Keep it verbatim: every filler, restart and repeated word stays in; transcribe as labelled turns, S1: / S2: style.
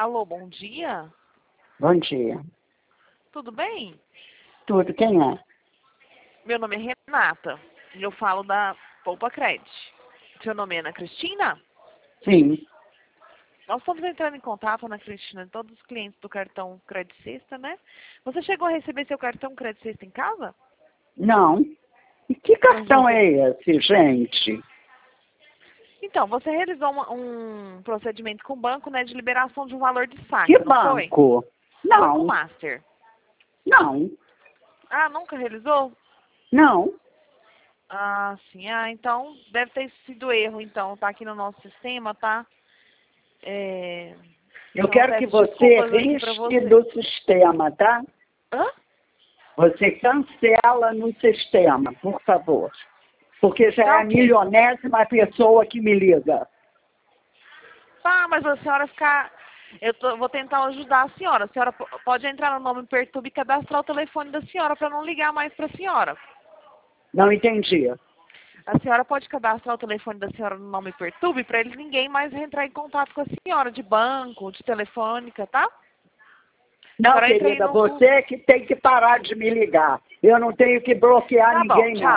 S1: Alô, bom dia?
S2: Bom dia.
S1: Tudo bem?
S2: Tudo, quem é?
S1: Meu nome é Renata e eu falo da Poupa Credit. Seu nome é Ana Cristina?
S2: Sim.
S1: Nós estamos entrando em contato, Ana Cristina, de todos os clientes do cartão Credit Sexta, né? Você chegou a receber seu cartão Credit Sexta em casa?
S2: Não. E que cartão
S1: você...
S2: é esse, gente?
S1: Então, você realizou uma, um procedimento com o banco, né, de liberação de um valor de saque,
S2: Que
S1: não
S2: banco?
S1: foi?
S2: Não.
S1: Banco Master.
S2: Não.
S1: Ah, nunca realizou?
S2: Não.
S1: Ah, sim. Ah, então deve ter sido erro, então. Tá aqui no nosso sistema, tá? É...
S2: Eu
S1: Então, eu
S2: quero que
S1: peço
S2: você
S1: desculpas aqui pra
S2: risque
S1: você.
S2: do sistema, tá?
S1: Hã?
S2: Você cancela no sistema, por favor. Porque já
S1: Tá
S2: é a
S1: ok.
S2: milionésima pessoa que me liga.
S1: Tá, mas a senhora ficar... Eu tô- vou tentar ajudar a senhora. A senhora po- pode entrar no nome Perturbe e cadastrar o telefone da senhora para não ligar mais para a senhora.
S2: Não entendi.
S1: A senhora pode cadastrar o telefone da senhora no nome Perturbe para eles ninguém mais entrar em contato com a senhora, de banco, de telefônica, tá? A
S2: Não,
S1: senhora entra aí
S2: querida,
S1: no...
S2: você que tem que parar de me ligar. Eu não tenho que bloquear
S1: Tá bom,
S2: ninguém,
S1: tchau.
S2: não.